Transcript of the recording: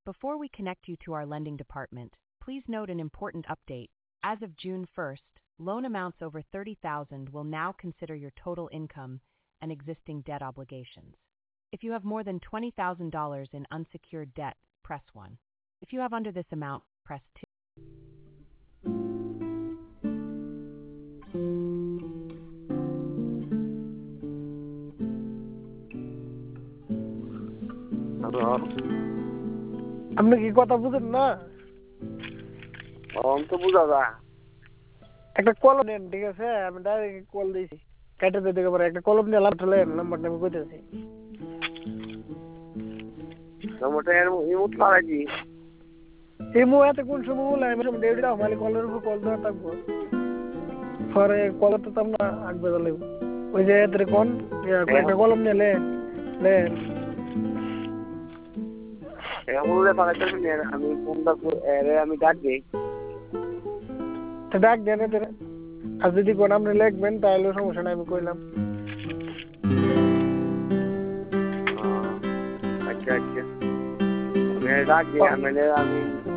Before we connect you to our lending department, please note an important update. As of June 1st, loan amounts over $30,000 will now consider your total income and existing debt obligations. If you have more than $20,000 in unsecured debt, press 1. If you have under this amount, press 2. আপনি কি কথা বুঝেন না? তো বুঝা যায়। একটা কলম নেন, ঠিক আছে? আমি ডাইরেক্ট কল দিয়েছি, কেটে দিতে পারে। একটা কলম নিয়ে লাভ ঠেলে নাম্বারটা আমি কইতেছি। নম্বরটা ইমোট লাগাই দি। ইমো এত কোন সময় বলে আমি সব ডেটা মালিক কলের উপর কল দেওয়া থাকবো। পরে কল তো তোমরা আগবে লাগবে। ওই যে এত কোন একটা কলম নিয়ে লেন আমি ফোনটা আমি ডাক দিই। ডাক দেন এদের, আর যদি কোন আপনি লিখবেন তাহলে সমস্যা নাই, আমি কইলাম। আচ্ছা আচ্ছা, ডাক দিই। আমি